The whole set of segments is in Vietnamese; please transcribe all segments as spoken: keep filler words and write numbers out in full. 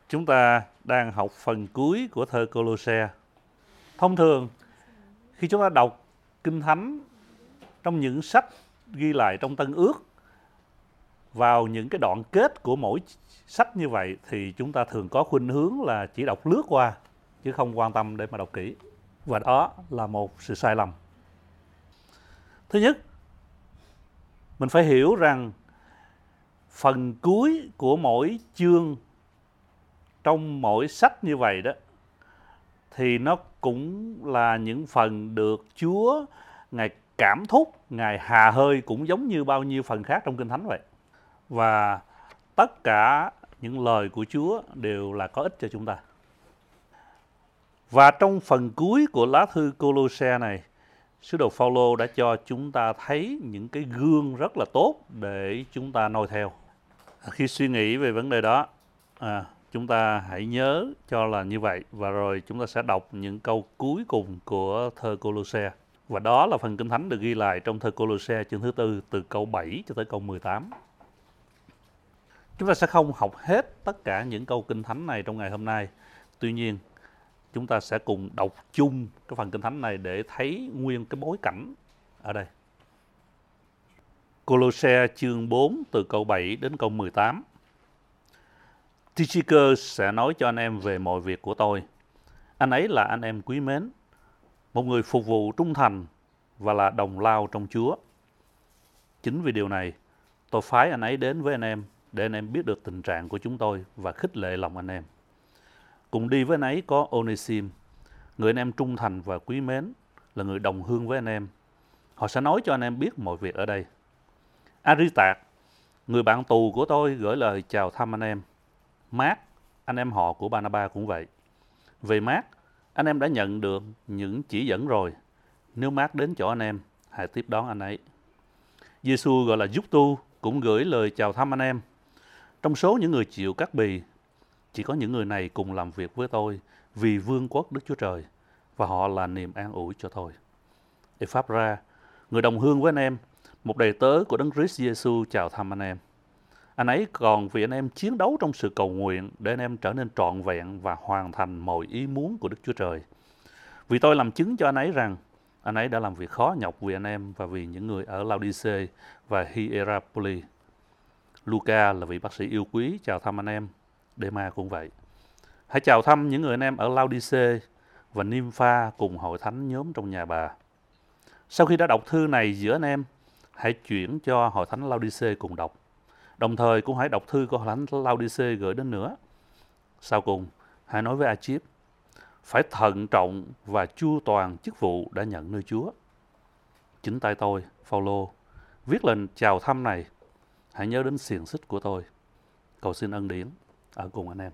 Chúng ta đang học phần cuối của thơ Cô-lô-se. Thông thường, khi chúng ta đọc Kinh Thánh trong những sách ghi lại trong Tân Ước, vào những cái đoạn kết của mỗi sách như vậy thì chúng ta thường có khuynh hướng là chỉ đọc lướt qua chứ không quan tâm để mà đọc kỹ. Và đó là một sự sai lầm. Thứ nhất, mình phải hiểu rằng phần cuối của mỗi chương trong mỗi sách như vậy đó thì nó cũng là những phần được Chúa Ngài cảm thúc, Ngài hà hơi cũng giống như bao nhiêu phần khác trong Kinh Thánh vậy. Và tất cả những lời của Chúa đều là có ích cho chúng ta. Và trong phần cuối của lá thư Cô-lô-se này, sứ đồ Phao-lô đã cho chúng ta thấy những cái gương rất là tốt để chúng ta noi theo. Khi suy nghĩ về vấn đề đó, à, chúng ta hãy nhớ cho là như vậy, và rồi chúng ta sẽ đọc những câu cuối cùng của thơ Cô-lô-se. Và đó là phần Kinh Thánh được ghi lại trong thơ Cô-lô-se chương thứ tư từ câu bảy cho tới câu mười tám. Chúng ta sẽ không học hết tất cả những câu Kinh Thánh này trong ngày hôm nay. Tuy nhiên, chúng ta sẽ cùng đọc chung cái phần Kinh Thánh này để thấy nguyên cái bối cảnh ở đây. Cô-lô-se chương bốn từ câu bảy đến câu mười tám. Tychicus sẽ nói cho anh em về mọi việc của tôi. Anh ấy là anh em quý mến, một người phục vụ trung thành và là đồng lao trong Chúa. Chính vì điều này, tôi phái anh ấy đến với anh em để anh em biết được tình trạng của chúng tôi và khích lệ lòng anh em. Cùng đi với anh ấy có Onesim, người anh em trung thành và quý mến, là người đồng hương với anh em. Họ sẽ nói cho anh em biết mọi việc ở đây. Aristarch, người bạn tù của tôi, gửi lời chào thăm anh em. Mark, anh em họ của Barnabas cũng vậy. Về Mark, anh em đã nhận được những chỉ dẫn rồi. Nếu Mark đến chỗ anh em, hãy tiếp đón anh ấy. Giê-xu gọi là Giúc-tu cũng gửi lời chào thăm anh em. Trong số những người chịu cắt bì, chỉ có những người này cùng làm việc với tôi vì vương quốc Đức Chúa Trời, và họ là niềm an ủi cho tôi. Ephra, người đồng hương với anh em, một đầy tớ của Đấng Christ Giê-xu chào thăm anh em. Anh ấy còn vì anh em chiến đấu trong sự cầu nguyện để anh em trở nên trọn vẹn và hoàn thành mọi ý muốn của Đức Chúa Trời. Vì tôi làm chứng cho anh ấy rằng anh ấy đã làm việc khó nhọc vì anh em và vì những người ở Laodice và Hierapolis. Luca là vị bác sĩ yêu quý chào thăm anh em. Dema cũng vậy. Hãy chào thăm những người anh em ở Laodice và Nympha cùng hội thánh nhóm trong nhà bà. Sau khi đã đọc thư này giữa anh em, hãy chuyển cho hội thánh Laodice cùng đọc. Đồng thời cũng hãy đọc thư của hội thánh Laodice gửi đến nữa. Sau cùng, hãy nói với Achip, phải thận trọng và chu toàn chức vụ đã nhận nơi Chúa. Chính tay tôi, Phao-lô, viết lần chào thăm này. Hãy nhớ đến xiềng xích của tôi. Cầu xin ân điển ở cùng anh em.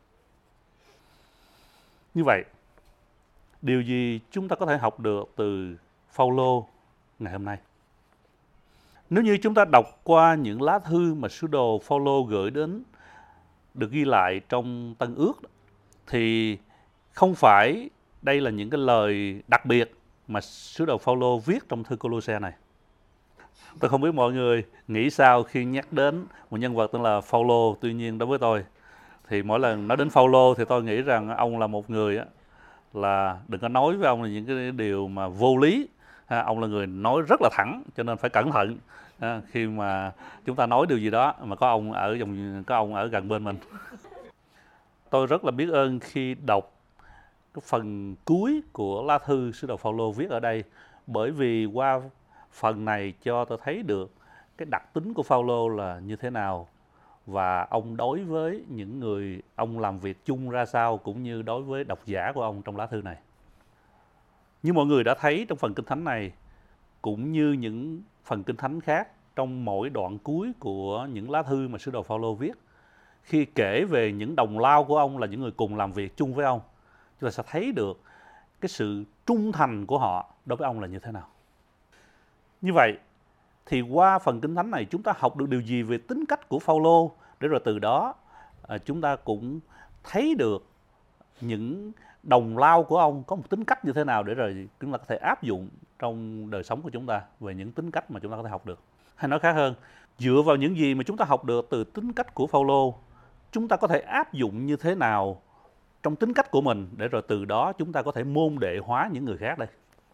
Như vậy, điều gì chúng ta có thể học được từ Phao-lô ngày hôm nay? Nếu như chúng ta đọc qua những lá thư mà sứ đồ Phao-lô gửi đến được ghi lại trong Tân Ước, thì không phải đây là những cái lời đặc biệt mà sứ đồ Phao-lô viết trong thư Cô-lô-se này. Tôi không biết mọi người nghĩ sao khi nhắc đến một nhân vật tên là Phao-lô. Tuy nhiên đối với tôi thì mỗi lần nói đến Phao-lô thì tôi nghĩ rằng ông là một người á, là đừng có nói với ông là những cái điều mà vô lý. Ha, ông là người nói rất là thẳng, cho nên phải cẩn thận ha, khi mà chúng ta nói điều gì đó mà có ông ở dòng có ông ở gần bên mình. Tôi rất là biết ơn khi đọc cái phần cuối của lá thư sứ đồ Phao-lô viết ở đây, bởi vì qua phần này cho tôi thấy được cái đặc tính của Phao-lô là như thế nào, và ông đối với những người ông làm việc chung ra sao, cũng như đối với độc giả của ông trong lá thư này. Như mọi người đã thấy trong phần Kinh Thánh này, cũng như những phần Kinh Thánh khác trong mỗi đoạn cuối của những lá thư mà sứ đồ Phao-lô viết, khi kể về những đồng lao của ông là những người cùng làm việc chung với ông, chúng ta sẽ thấy được cái sự trung thành của họ đối với ông là như thế nào. Như vậy thì qua phần Kinh Thánh này chúng ta học được điều gì về tính cách của Phao-lô, để rồi từ đó à, chúng ta cũng thấy được những đồng lao của ông có một tính cách như thế nào, để rồi chúng ta có thể áp dụng trong đời sống của chúng ta về những tính cách mà chúng ta có thể học được. Hay nói khác hơn, dựa vào những gì mà chúng ta học được từ tính cách của Phao-lô, chúng ta có thể áp dụng như thế nào trong tính cách của mình để rồi từ đó chúng ta có thể môn đệ hóa những người khác đây.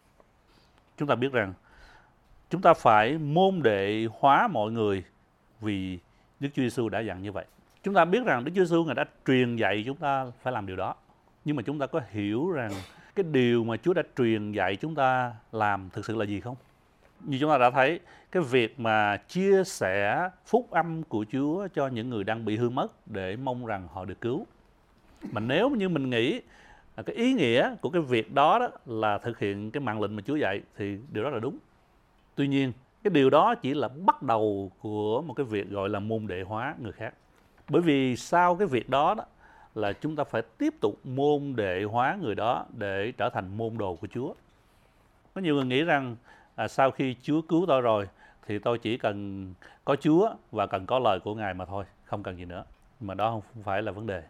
Chúng ta biết rằng chúng ta phải môn đệ hóa mọi người vì Đức Chúa Giêsu đã dặn như vậy. Chúng ta biết rằng Đức Chúa Giêsu Ngài đã truyền dạy chúng ta phải làm điều đó. Nhưng mà chúng ta có hiểu rằng cái điều mà Chúa đã truyền dạy chúng ta làm thực sự là gì không? Như chúng ta đã thấy, cái việc mà chia sẻ phúc âm của Chúa cho những người đang bị hư mất để mong rằng họ được cứu. Mà nếu như mình nghĩ cái ý nghĩa của cái việc đó, đó là thực hiện cái mạng lệnh mà Chúa dạy thì điều đó là đúng. Tuy nhiên, cái điều đó chỉ là bắt đầu của một cái việc gọi là môn đệ hóa người khác. Bởi vì sau cái việc đó, đó là chúng ta phải tiếp tục môn đệ hóa người đó để trở thành môn đồ của Chúa. Có nhiều người nghĩ rằng à, sau khi Chúa cứu tôi rồi thì tôi chỉ cần có Chúa và cần có lời của Ngài mà thôi, không cần gì nữa. Mà đó không phải là vấn đề.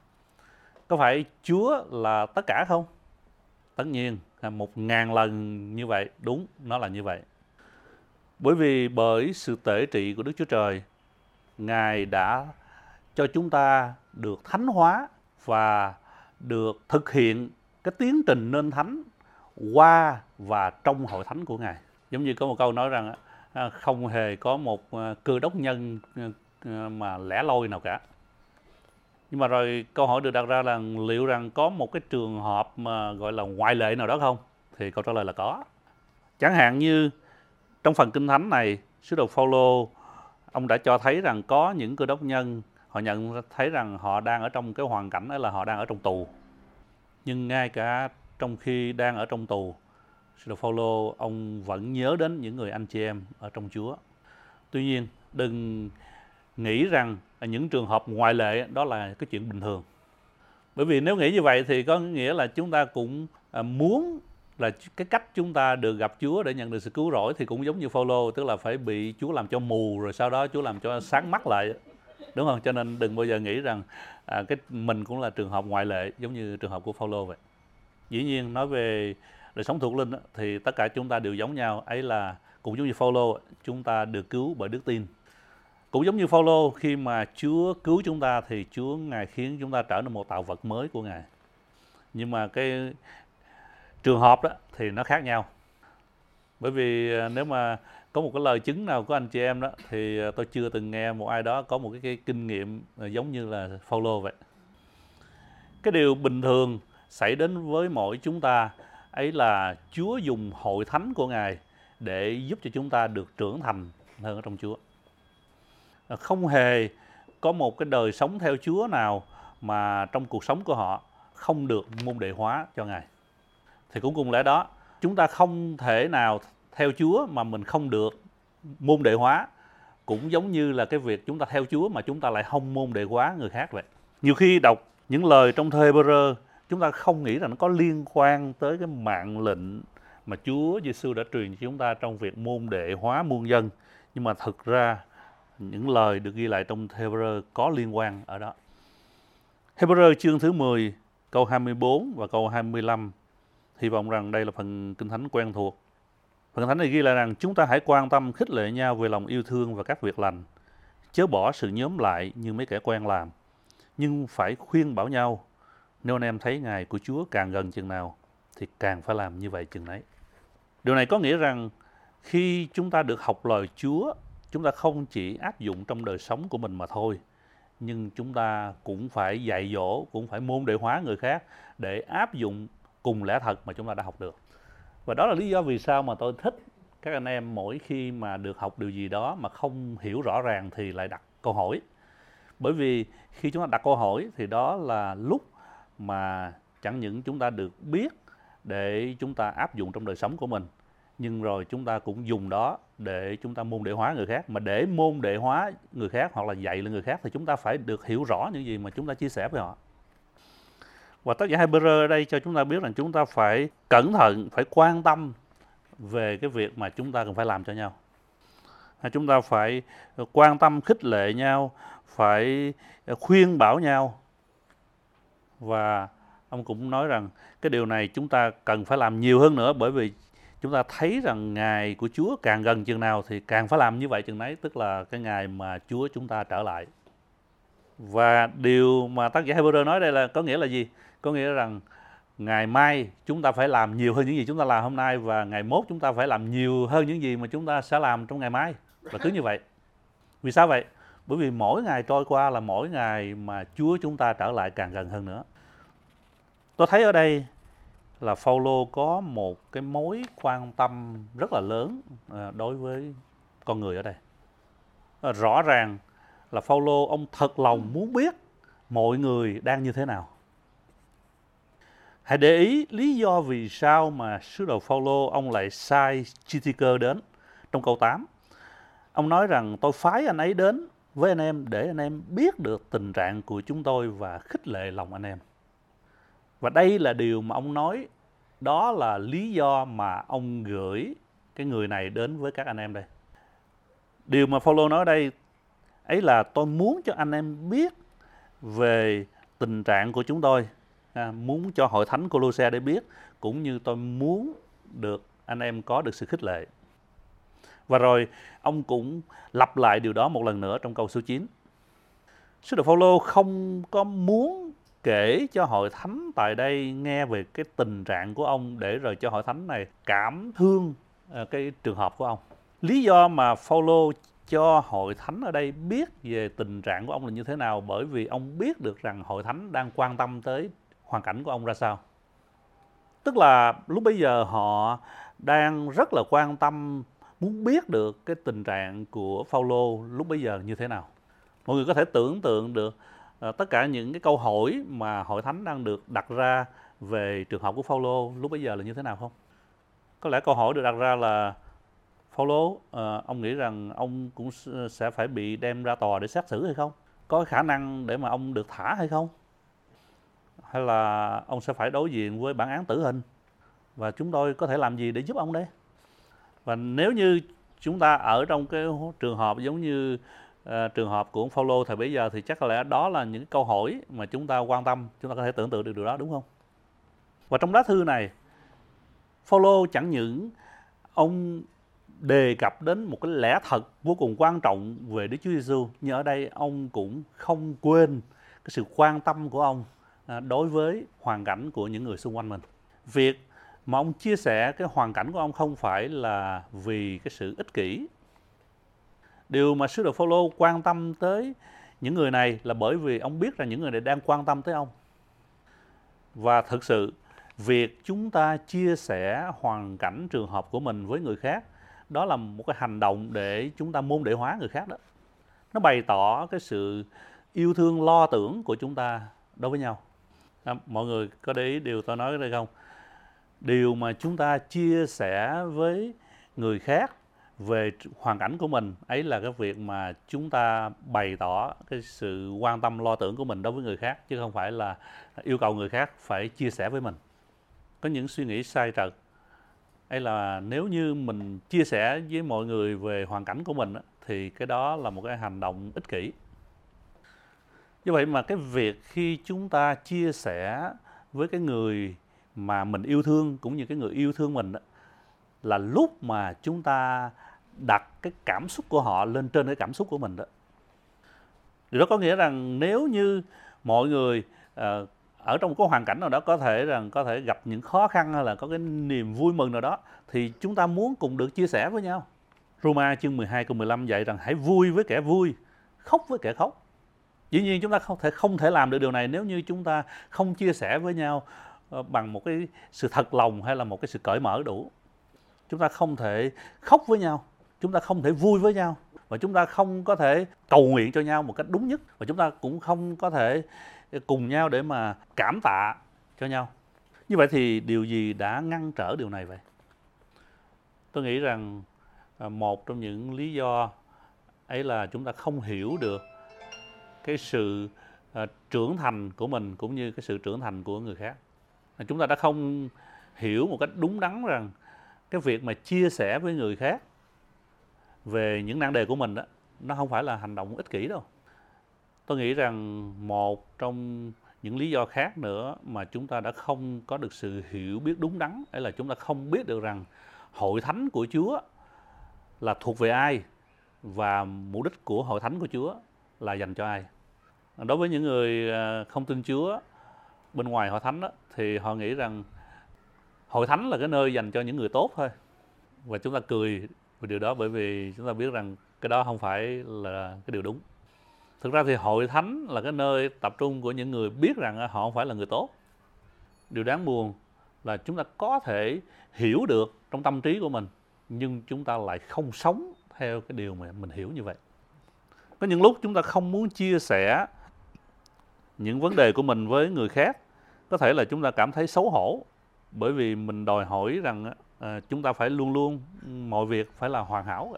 Có phải Chúa là tất cả không? Tất nhiên, một ngàn lần như vậy, đúng, nó là như vậy. Bởi vì bởi sự tể trị của Đức Chúa Trời, Ngài đã cho chúng ta được thánh hóa và được thực hiện cái tiến trình nên thánh qua và trong hội thánh của Ngài. Giống như có một câu nói rằng không hề có một cơ đốc nhân mà lẻ loi nào cả. Nhưng mà rồi câu hỏi được đặt ra là liệu rằng có một cái trường hợp mà gọi là ngoại lệ nào đó không? Thì câu trả lời là có. Chẳng hạn như trong phần Kinh Thánh này, sứ đồ Phao-lô ông đã cho thấy rằng có những cơ đốc nhân họ nhận thấy rằng họ đang ở trong cái hoàn cảnh đó là họ đang ở trong tù. Nhưng ngay cả trong khi đang ở trong tù, sứ đồ Phao-lô ông vẫn nhớ đến những người anh chị em ở trong Chúa. Tuy nhiên, đừng nghĩ rằng những trường hợp ngoại lệ đó là cái chuyện bình thường. Bởi vì nếu nghĩ như vậy thì có nghĩa là chúng ta cũng muốn là cái cách chúng ta được gặp Chúa để nhận được sự cứu rỗi thì cũng giống như Phao-lô, tức là phải bị Chúa làm cho mù rồi sau đó Chúa làm cho sáng mắt lại, đúng không? Cho nên đừng bao giờ nghĩ rằng à, cái mình cũng là trường hợp ngoại lệ giống như trường hợp của Phao-lô vậy. Dĩ nhiên nói về đời sống thuộc linh thì tất cả chúng ta đều giống nhau, ấy là cũng giống như Phao-lô, chúng ta được cứu bởi đức tin. Cũng giống như Phao-lô, khi mà Chúa cứu chúng ta thì Chúa Ngài khiến chúng ta trở nên một tạo vật mới của Ngài. Nhưng mà cái trường hợp đó thì nó khác nhau. Bởi vì nếu mà có một cái lời chứng nào của anh chị em đó thì tôi chưa từng nghe một ai đó có một cái, cái kinh nghiệm giống như là Phao-lô vậy. Cái điều bình thường xảy đến với mỗi chúng ta ấy là Chúa dùng hội thánh của Ngài để giúp cho chúng ta được trưởng thành hơn ở trong Chúa. Không hề có một cái đời sống theo Chúa nào mà trong cuộc sống của họ không được môn đệ hóa cho Ngài. Thì cũng cùng lẽ đó, chúng ta không thể nào theo Chúa mà mình không được môn đệ hóa. Cũng giống như là cái việc chúng ta theo Chúa mà chúng ta lại không môn đệ hóa người khác vậy. Nhiều khi đọc những lời trong thơ Hê-bơ-rơ, chúng ta không nghĩ rằng nó có liên quan tới cái mạng lệnh mà Chúa Giêsu đã truyền cho chúng ta trong việc môn đệ hóa muôn dân. Nhưng mà thực ra những lời được ghi lại trong Hê-bơ-rơ có liên quan ở đó. Hê-bơ-rơ chương thứ mười, câu hai mươi bốn và câu hai mươi lăm. Hy vọng rằng đây là phần Kinh Thánh quen thuộc. Phần Kinh Thánh này ghi lại rằng chúng ta hãy quan tâm khích lệ nhau về lòng yêu thương và các việc lành. Chớ bỏ sự nhóm lại như mấy kẻ quen làm, nhưng phải khuyên bảo nhau. Nếu anh em thấy ngày của Chúa càng gần chừng nào thì càng phải làm như vậy chừng nấy. Điều này có nghĩa rằng khi chúng ta được học lời Chúa, chúng ta không chỉ áp dụng trong đời sống của mình mà thôi, nhưng chúng ta cũng phải dạy dỗ, cũng phải môn đệ hóa người khác để áp dụng cùng lẽ thật mà chúng ta đã học được. Và đó là lý do vì sao mà tôi thích các anh em mỗi khi mà được học điều gì đó mà không hiểu rõ ràng thì lại đặt câu hỏi. Bởi vì khi chúng ta đặt câu hỏi thì đó là lúc mà chẳng những chúng ta được biết để chúng ta áp dụng trong đời sống của mình, nhưng rồi chúng ta cũng dùng đó để chúng ta môn đệ hóa người khác. Mà để môn đệ hóa người khác hoặc là dạy lên người khác thì chúng ta phải được hiểu rõ những gì mà chúng ta chia sẻ với họ. Và tác giả Hê-bơ-rơ ở đây cho chúng ta biết rằng chúng ta phải cẩn thận, phải quan tâm về cái việc mà chúng ta cần phải làm cho nhau. Chúng ta phải quan tâm khích lệ nhau, phải khuyên bảo nhau. Và ông cũng nói rằng cái điều này chúng ta cần phải làm nhiều hơn nữa, bởi vì chúng ta thấy rằng ngày của Chúa càng gần chừng nào thì càng phải làm như vậy chừng nấy, tức là cái ngày mà Chúa chúng ta trở lại. Và điều mà tác giả Hebrew nói đây là có nghĩa là gì? Có nghĩa rằng ngày mai chúng ta phải làm nhiều hơn những gì chúng ta làm hôm nay, và ngày mốt chúng ta phải làm nhiều hơn những gì mà chúng ta sẽ làm trong ngày mai. Là cứ như vậy. Vì sao vậy? Bởi vì mỗi ngày trôi qua là mỗi ngày mà Chúa chúng ta trở lại càng gần hơn nữa. Tôi thấy ở đây là Phaolô có một cái mối quan tâm rất là lớn đối với con người ở đây. Rõ ràng là Phaolô ông thật lòng muốn biết mọi người đang như thế nào. Hãy để ý lý do vì sao mà sứ đồ Phaolô ông lại sai Tychicus đến trong câu tám. Ông nói rằng tôi phái anh ấy đến với anh em để anh em biết được tình trạng của chúng tôi và khích lệ lòng anh em. Và đây là điều mà ông nói, đó là lý do mà ông gửi cái người này đến với các anh em đây. Điều mà Phaolô nói đây ấy là tôi muốn cho anh em biết về tình trạng của chúng tôi, à, muốn cho hội thánh Cô-lô-se để biết, cũng như tôi muốn được anh em có được sự khích lệ. Và rồi ông cũng lặp lại điều đó một lần nữa trong câu số chín. Sứ đồ Phaolô không có muốn kể cho hội thánh tại đây nghe về cái tình trạng của ông để rồi cho hội thánh này cảm thương cái trường hợp của ông. Lý do mà Phaolô cho hội thánh ở đây biết về tình trạng của ông là như thế nào, bởi vì ông biết được rằng hội thánh đang quan tâm tới hoàn cảnh của ông ra sao. Tức là lúc bấy giờ họ đang rất là quan tâm, muốn biết được cái tình trạng của Phaolô lúc bấy giờ như thế nào. Mọi người có thể tưởng tượng được uh, tất cả những cái câu hỏi mà hội thánh đang được đặt ra về trường hợp của Phaolô lúc bấy giờ là như thế nào không? Có lẽ câu hỏi được đặt ra là Phaolô, uh, ông nghĩ rằng ông cũng sẽ phải bị đem ra tòa để xét xử hay không? Có khả năng để mà ông được thả hay không? Hay là ông sẽ phải đối diện với bản án tử hình? Và chúng tôi có thể làm gì để giúp ông đây? Và nếu như chúng ta ở trong cái trường hợp giống như uh, trường hợp của ông Phaolô thời bấy giờ thì chắc có lẽ đó là những câu hỏi mà chúng ta quan tâm, chúng ta có thể tưởng tượng được điều đó, đúng không? Và trong lá thư này, Phaolô chẳng những ông đề cập đến một cái lẽ thật vô cùng quan trọng về Đức Chúa Giêsu, nhưng ở đây ông cũng không quên cái sự quan tâm của ông đối với hoàn cảnh của những người xung quanh mình. Việc mà ông chia sẻ cái hoàn cảnh của ông không phải là vì cái sự ích kỷ. Điều mà sứ đồ Phaolô quan tâm tới những người này là bởi vì ông biết rằng những người này đang quan tâm tới ông. Và thực sự, việc chúng ta chia sẻ hoàn cảnh trường hợp của mình với người khác, đó là một cái hành động để chúng ta môn đệ hóa người khác đó. Nó bày tỏ cái sự yêu thương lo tưởng của chúng ta đối với nhau. À, mọi người có để ý điều tôi nói ở đây không? Điều mà chúng ta chia sẻ với người khác về hoàn cảnh của mình, ấy là cái việc mà chúng ta bày tỏ cái sự quan tâm lo tưởng của mình đối với người khác, chứ không phải là yêu cầu người khác phải chia sẻ với mình. Có những suy nghĩ sai trật, ấy là nếu như mình chia sẻ với mọi người về hoàn cảnh của mình thì cái đó là một cái hành động ích kỷ. Như vậy mà cái việc khi chúng ta chia sẻ với cái người mà mình yêu thương cũng như cái người yêu thương mình đó, là lúc mà chúng ta đặt cái cảm xúc của họ lên trên cái cảm xúc của mình đó. Điều đó có nghĩa rằng nếu như mọi người uh, ở trong một cái hoàn cảnh nào đó có thể rằng có thể gặp những khó khăn hay là có cái niềm vui mừng nào đó, thì chúng ta muốn cùng được chia sẻ với nhau. Roma chương mười hai câu mười lăm dạy rằng hãy vui với kẻ vui, khóc với kẻ khóc. Dĩ nhiên chúng ta không thể không thể làm được điều này nếu như chúng ta không chia sẻ với nhau bằng một cái sự thật lòng hay là một cái sự cởi mở đủ. Chúng ta không thể khóc với nhau, chúng ta không thể vui với nhau, và chúng ta không có thể cầu nguyện cho nhau một cách đúng nhất, và chúng ta cũng không có thể cùng nhau để mà cảm tạ cho nhau. Như vậy thì điều gì đã ngăn trở điều này vậy? Tôi nghĩ rằng một trong những lý do ấy là chúng ta không hiểu được cái sự uh, trưởng thành của mình cũng như cái sự trưởng thành của người khác. Chúng ta đã không hiểu một cách đúng đắn rằng cái việc mà chia sẻ với người khác về những nan đề của mình đó, nó không phải là hành động ích kỷ đâu. Tôi nghĩ rằng một trong những lý do khác nữa mà chúng ta đã không có được sự hiểu biết đúng đắn, ấy là chúng ta không biết được rằng hội thánh của Chúa là thuộc về ai và mục đích của hội thánh của Chúa là dành cho ai. Đối với những người không tin Chúa bên ngoài hội thánh đó, thì họ nghĩ rằng hội thánh là cái nơi dành cho những người tốt thôi. Và chúng ta cười về điều đó, bởi vì chúng ta biết rằng cái đó không phải là cái điều đúng. Thực ra thì hội thánh là cái nơi tập trung của những người biết rằng họ không phải là người tốt. Điều đáng buồn là chúng ta có thể hiểu được trong tâm trí của mình, nhưng chúng ta lại không sống theo cái điều mà mình hiểu như vậy. Có những lúc chúng ta không muốn chia sẻ những vấn đề của mình với người khác. Có thể là chúng ta cảm thấy xấu hổ, bởi vì mình đòi hỏi rằng à, chúng ta phải luôn luôn mọi việc phải là hoàn hảo.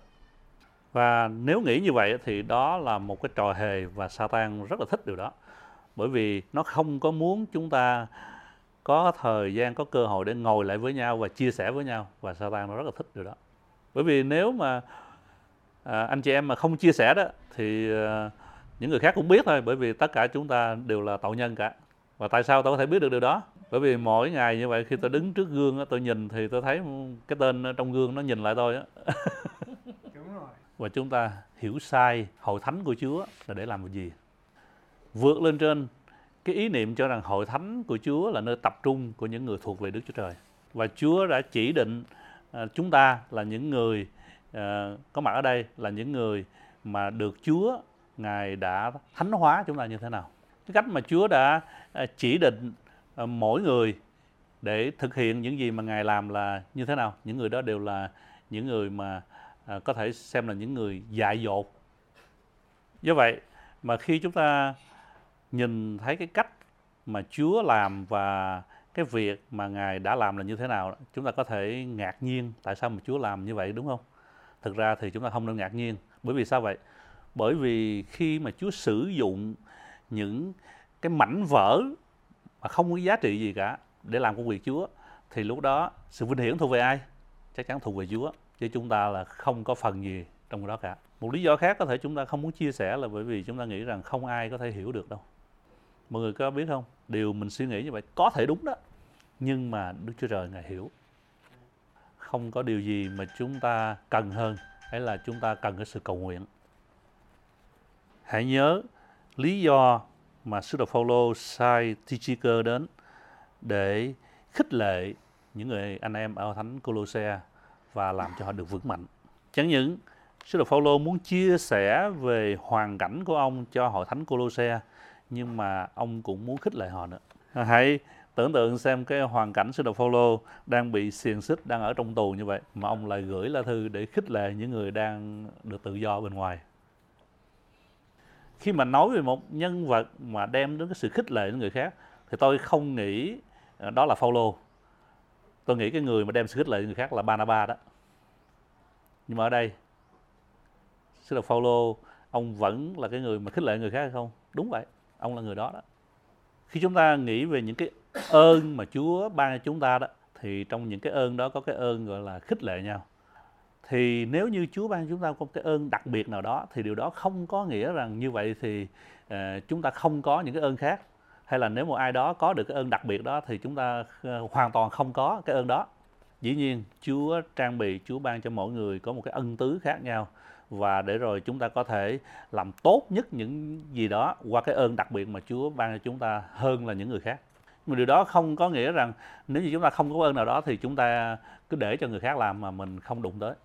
Và nếu nghĩ như vậy thì đó là một cái trò hề, và Satan rất là thích điều đó. Bởi vì nó không có muốn chúng ta có thời gian, có cơ hội để ngồi lại với nhau và chia sẻ với nhau. Và Satan nó rất là thích điều đó. Bởi vì nếu mà à, anh chị em mà không chia sẻ đó thì à, những người khác cũng biết thôi. Bởi vì tất cả chúng ta đều là tội nhân cả. Và tại sao tôi có thể biết được điều đó? Bởi vì mỗi ngày như vậy, khi tôi đứng trước gương tôi nhìn thì tôi thấy cái tên trong gương nó nhìn lại tôi á. Đúng rồi. Và chúng ta hiểu sai hội thánh của Chúa là để làm gì? Vượt lên trên cái ý niệm cho rằng hội thánh của Chúa là nơi tập trung của những người thuộc về Đức Chúa Trời. Và Chúa đã chỉ định uh, chúng ta là những người uh, có mặt ở đây là những người mà được Chúa Ngài đã thánh hóa chúng ta như thế nào. Cái cách mà Chúa đã uh, chỉ định uh, mỗi người để thực hiện những gì mà Ngài làm là như thế nào. Những người đó đều là những người mà À, có thể xem là những người dại dột. Do vậy mà khi chúng ta nhìn thấy cái cách mà Chúa làm và cái việc mà Ngài đã làm là như thế nào, chúng ta có thể ngạc nhiên tại sao mà Chúa làm như vậy, đúng không? Thực ra thì chúng ta không nên ngạc nhiên. Bởi vì sao vậy? Bởi vì khi mà Chúa sử dụng những cái mảnh vỡ mà không có giá trị gì cả để làm công việc Chúa, thì lúc đó sự vinh hiển thuộc về ai? Chắc chắn thuộc về Chúa, chứ chúng ta là không có phần gì trong đó cả. Một lý do khác có thể chúng ta không muốn chia sẻ là bởi vì chúng ta nghĩ rằng không ai có thể hiểu được đâu. Mọi người có biết không? Điều mình suy nghĩ như vậy có thể đúng đó, nhưng mà Đức Chúa Trời Ngài hiểu. Không có điều gì mà chúng ta cần hơn, hay là chúng ta cần cái sự cầu nguyện. Hãy nhớ lý do mà sứ đồ Phaolô sai Tychicus đến để khích lệ những người anh em ở thánh Cô-lô-se và làm cho họ được vững mạnh. Chẳng những sứ đồ Phaolô muốn chia sẻ về hoàn cảnh của ông cho hội thánh Cô-lô-se, nhưng mà ông cũng muốn khích lệ họ nữa. Hãy tưởng tượng xem cái hoàn cảnh sứ đồ Phaolô đang bị xiềng xích, đang ở trong tù như vậy, mà ông lại gửi lá thư để khích lệ những người đang được tự do bên ngoài. Khi mà nói về một nhân vật mà đem đến cái sự khích lệ đến người khác, thì tôi không nghĩ đó là Phaolô. Tôi nghĩ cái người mà đem sự khích lệ đến người khác là Barnaba đó. Nhưng mà ở đây, sứ đồ Phaolô, ông vẫn là cái người mà khích lệ người khác hay không? Đúng vậy, ông là người đó đó. Khi chúng ta nghĩ về những cái ơn mà Chúa ban cho chúng ta đó, thì trong những cái ơn đó có cái ơn gọi là khích lệ nhau. Thì nếu như Chúa ban cho chúng ta có cái ơn đặc biệt nào đó, thì điều đó không có nghĩa rằng như vậy thì uh, chúng ta không có những cái ơn khác. Hay là nếu một ai đó có được cái ơn đặc biệt đó thì chúng ta uh, hoàn toàn không có cái ơn đó. Dĩ nhiên Chúa trang bị, Chúa ban cho mỗi người có một cái ân tứ khác nhau, và để rồi chúng ta có thể làm tốt nhất những gì đó qua cái ơn đặc biệt mà Chúa ban cho chúng ta hơn là những người khác. Nhưng mà điều đó không có nghĩa rằng nếu như chúng ta không có ơn nào đó thì chúng ta cứ để cho người khác làm mà mình không đụng tới.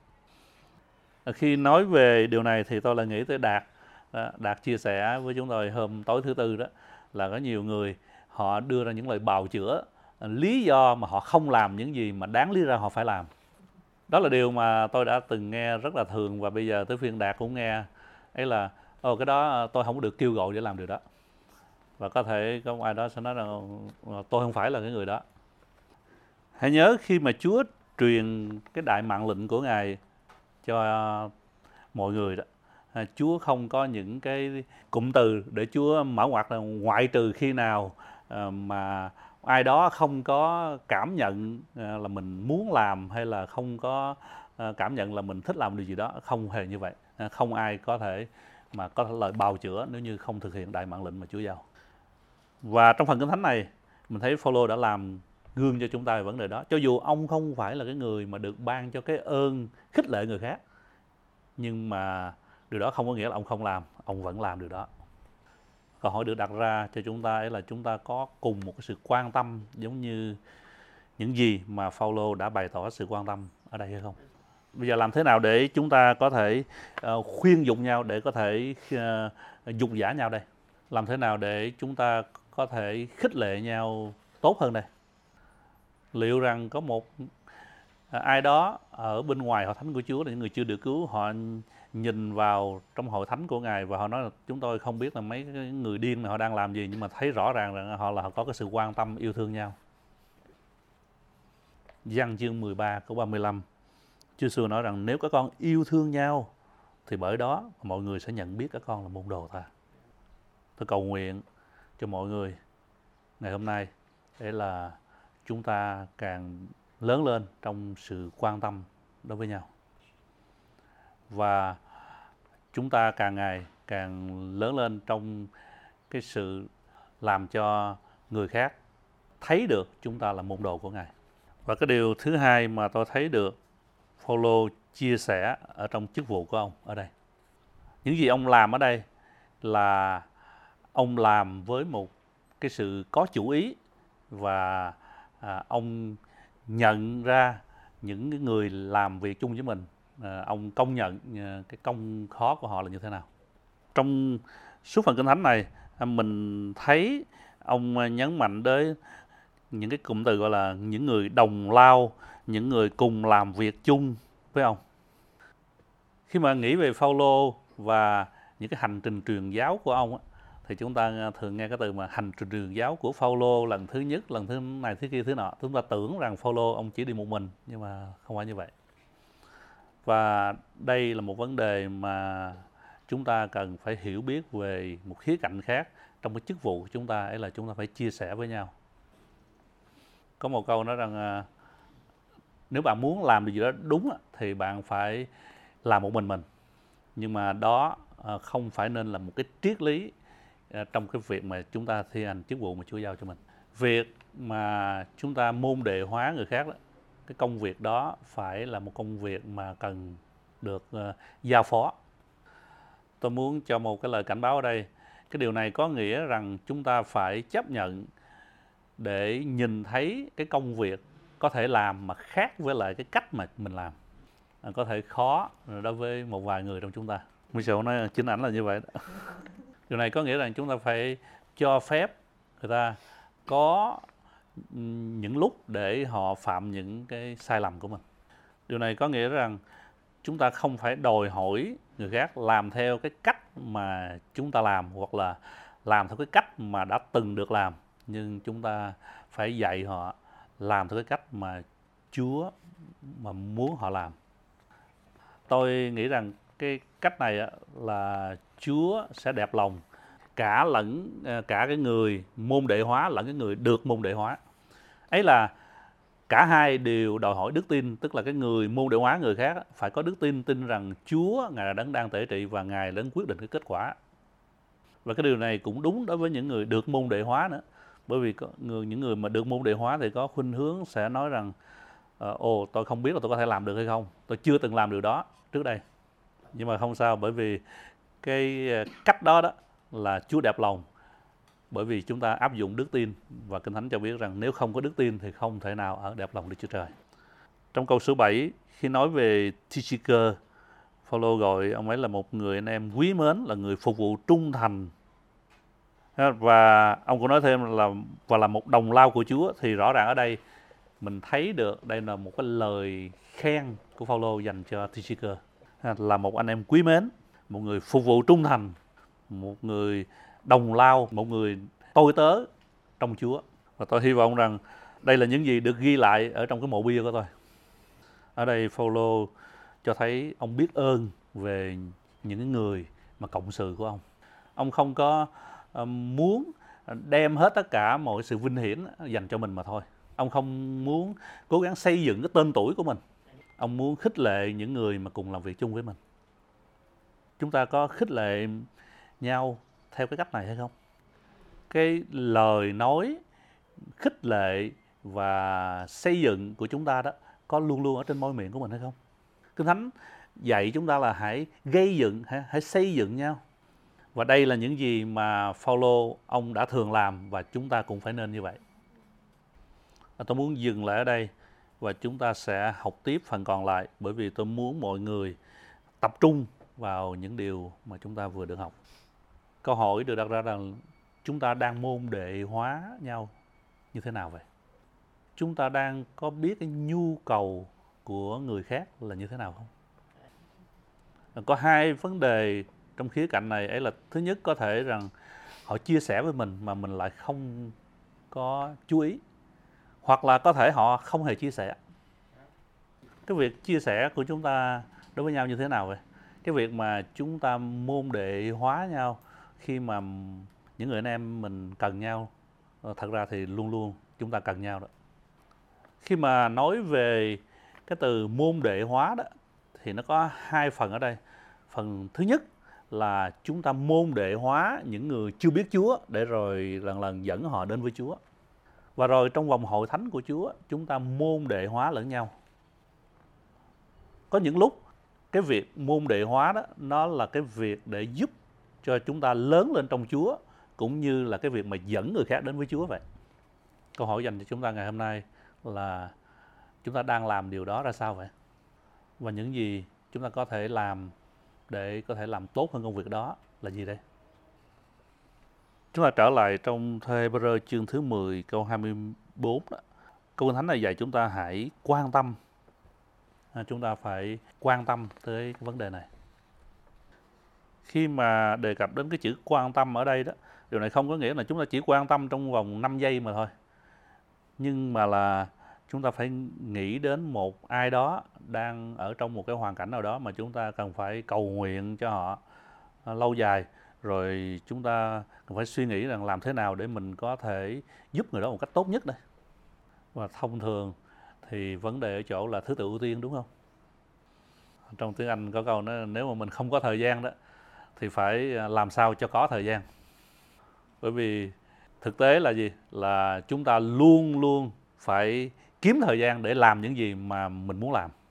Khi nói về điều này thì tôi lại nghĩ tới Đạt. Đạt chia sẻ với chúng tôi hôm tối thứ Tư đó, là có nhiều người họ đưa ra những lời bào chữa lý do mà họ không làm những gì mà đáng lý ra họ phải làm. Đó là điều mà tôi đã từng nghe rất là thường, và bây giờ tới phiên Đạt cũng nghe. Ấy là Ồ, cái đó tôi không được kêu gọi để làm điều đó. Và có thể có ai đó sẽ nói rằng tôi không phải là cái người đó. Hãy nhớ khi mà Chúa truyền cái đại mạng lệnh của Ngài cho mọi người đó, Chúa không có những cái cụm từ để Chúa mở ngoặt là ngoại trừ khi nào mà ai đó không có cảm nhận là mình muốn làm, hay là không có cảm nhận là mình thích làm điều gì đó. Không hề như vậy. Không ai có thể mà có lời bào chữa nếu như không thực hiện đại mạng lệnh mà Chúa giao. Và trong phần Kinh Thánh này, mình thấy Phaolô đã làm gương cho chúng ta về vấn đề đó. Cho dù ông không phải là cái người mà được ban cho cái ơn khích lệ người khác, nhưng mà điều đó không có nghĩa là ông không làm, ông vẫn làm điều đó. Câu hỏi được đặt ra cho chúng ta ấy là chúng ta có cùng một cái sự quan tâm giống như những gì mà Phaolô đã bày tỏ sự quan tâm ở đây hay không? Bây giờ làm thế nào để chúng ta có thể uh, khuyên nhủ nhau, để có thể uh, dục giả nhau đây? Làm thế nào để chúng ta có thể khích lệ nhau tốt hơn đây? Liệu rằng có một uh, ai đó ở bên ngoài hội thánh của Chúa là những người chưa được cứu, họ nhìn vào trong hội thánh của Ngài và họ nói là chúng tôi không biết là mấy cái người điên này họ đang làm gì, nhưng mà thấy rõ ràng rằng họ là họ có cái sự quan tâm yêu thương nhau. Giăng chương mười ba câu ba mươi lăm, Chúa Giêsu nói rằng nếu các con yêu thương nhau thì bởi đó mọi người sẽ nhận biết các con là môn đồ ta. Tôi cầu nguyện cho mọi người ngày hôm nay để là chúng ta càng lớn lên trong sự quan tâm đối với nhau, và chúng ta càng ngày càng lớn lên trong cái sự làm cho người khác thấy được chúng ta là môn đồ của Ngài. Và cái điều thứ hai mà tôi thấy được Phaolô chia sẻ ở trong chức vụ của ông ở đây, những gì ông làm ở đây là ông làm với một cái sự có chủ ý, và à, ông nhận ra những người làm việc chung với mình, à, ông công nhận à, cái công khó của họ là như thế nào. Trong suốt phần Kinh Thánh này, mình thấy ông nhấn mạnh đến những cái cụm từ gọi là những người đồng lao, những người cùng làm việc chung với ông. Khi mà nghĩ về Phaolô và những cái hành trình truyền giáo của ông á, thì chúng ta thường nghe cái từ mà hành trình truyền giáo của Phaolô lần thứ nhất, lần thứ này, thứ kia, thứ nọ. Chúng ta tưởng rằng Phaolô ông chỉ đi một mình, nhưng mà không phải như vậy. Và đây là một vấn đề mà chúng ta cần phải hiểu biết về một khía cạnh khác trong cái chức vụ của chúng ta, ấy là chúng ta phải chia sẻ với nhau. Có một câu nói rằng à, nếu bạn muốn làm điều gì đó đúng thì bạn phải làm một mình mình, nhưng mà đó à, không phải nên là một cái triết lý à, trong cái việc mà chúng ta thi hành chức vụ mà Chúa giao cho mình. Việc mà chúng ta môn đệ hóa người khác đó, cái công việc đó phải là một công việc mà cần được uh, giao phó. Tôi muốn cho một cái lời cảnh báo ở đây. Cái điều này có nghĩa rằng chúng ta phải chấp nhận để nhìn thấy cái công việc có thể làm mà khác với lại cái cách mà mình làm. À, có thể khó đối với một vài người trong chúng ta. Mình sẽ nói chính ảnh là như vậy đó. Điều này có nghĩa rằng chúng ta phải cho phép người ta có những lúc để họ phạm những cái sai lầm của mình. Điều này có nghĩa rằng chúng ta không phải đòi hỏi người khác làm theo cái cách mà chúng ta làm, hoặc là làm theo cái cách mà đã từng được làm, nhưng chúng ta phải dạy họ làm theo cái cách mà Chúa mà muốn họ làm. Tôi nghĩ rằng cái cách này là Chúa sẽ đẹp lòng cả lẫn cả cái người môn đệ hóa lẫn cái người được môn đệ hóa. Ấy là cả hai đều đòi hỏi đức tin, tức là cái người môn đệ hóa người khác phải có đức tin, tin rằng Chúa Ngài là đấng đang tể trị và Ngài là đấng quyết định cái kết quả. Và cái điều này cũng đúng đối với những người được môn đệ hóa nữa, bởi vì có người, những người mà được môn đệ hóa thì có khuynh hướng sẽ nói rằng ồ, tôi không biết là tôi có thể làm được hay không, tôi chưa từng làm điều đó trước đây. Nhưng mà không sao, bởi vì cái cách đó đó là Chúa đẹp lòng, bởi vì chúng ta áp dụng đức tin, và Kinh Thánh cho biết rằng nếu không có đức tin thì không thể nào ở đẹp lòng Đức Chúa Trời. Trong câu số bảy, khi nói về Tychicus, Phaolô gọi ông ấy là một người anh em quý mến, là người phục vụ trung thành, và ông cũng nói thêm là và là một đồng lao của Chúa. Thì rõ ràng ở đây mình thấy được đây là một cái lời khen của Phaolô dành cho Tychicus, là một anh em quý mến, một người phục vụ trung thành, một người đồng lao, một người tôi tớ trong Chúa. Và tôi hy vọng rằng đây là những gì được ghi lại ở trong cái mộ bia của tôi. Ở đây Phaolô cho thấy ông biết ơn về những người mà cộng sự của ông. Ông không có um, muốn đem hết tất cả mọi sự vinh hiển dành cho mình mà thôi. Ông không muốn cố gắng xây dựng cái tên tuổi của mình. Ông muốn khích lệ những người mà cùng làm việc chung với mình. Chúng ta có khích lệ nhau theo cái cách này hay không? Cái lời nói khích lệ và xây dựng của chúng ta đó có luôn luôn ở trên môi miệng của mình hay không? Kinh Thánh dạy chúng ta là hãy gây dựng, hãy, hãy xây dựng nhau. Và đây là những gì mà Phaolô ông đã thường làm và chúng ta cũng phải nên như vậy. Và tôi muốn dừng lại ở đây và chúng ta sẽ học tiếp phần còn lại, bởi vì tôi muốn mọi người tập trung vào những điều mà chúng ta vừa được học. Câu hỏi được đặt ra là chúng ta đang môn đệ hóa nhau như thế nào vậy? Chúng ta đang có biết cái nhu cầu của người khác là như thế nào không? Có hai vấn đề trong khía cạnh này ấy là, thứ nhất có thể rằng họ chia sẻ với mình mà mình lại không có chú ý, hoặc là có thể họ không hề chia sẻ. Cái việc chia sẻ của chúng ta đối với nhau như thế nào vậy? Cái việc mà chúng ta môn đệ hóa nhau khi mà những người anh em mình cần nhau, thật ra thì luôn luôn chúng ta cần nhau đó. Khi mà nói về cái từ môn đệ hóa đó thì nó có hai phần ở đây. Phần thứ nhất là chúng ta môn đệ hóa những người chưa biết Chúa để rồi lần lần dẫn họ đến với Chúa. Và rồi trong vòng hội thánh của Chúa, chúng ta môn đệ hóa lẫn nhau. Có những lúc cái việc môn đệ hóa đó nó là cái việc để giúp cho chúng ta lớn lên trong Chúa, cũng như là cái việc mà dẫn người khác đến với Chúa vậy. Câu hỏi dành cho chúng ta ngày hôm nay là chúng ta đang làm điều đó ra sao vậy? Và những gì chúng ta có thể làm để có thể làm tốt hơn công việc đó là gì đây? Chúng ta trở lại trong Thê-bơ-rơ chương thứ mười câu hai mươi bốn đó. Câu Kinh Thánh này dạy chúng ta hãy quan tâm. À, chúng ta phải quan tâm tới cái vấn đề này. Khi mà đề cập đến cái chữ quan tâm ở đây đó, điều này không có nghĩa là chúng ta chỉ quan tâm trong vòng năm giây mà thôi. Nhưng mà là chúng ta phải nghĩ đến một ai đó đang ở trong một cái hoàn cảnh nào đó mà chúng ta cần phải cầu nguyện cho họ lâu dài. Rồi chúng ta cần phải suy nghĩ rằng làm thế nào để mình có thể giúp người đó một cách tốt nhất đây. Và thông thường thì vấn đề ở chỗ là thứ tự ưu tiên, đúng không? Trong tiếng Anh có câu nói nếu mà mình không có thời gian đó thì phải làm sao cho có thời gian. Bởi vì thực tế là gì? Là chúng ta luôn luôn phải kiếm thời gian để làm những gì mà mình muốn làm.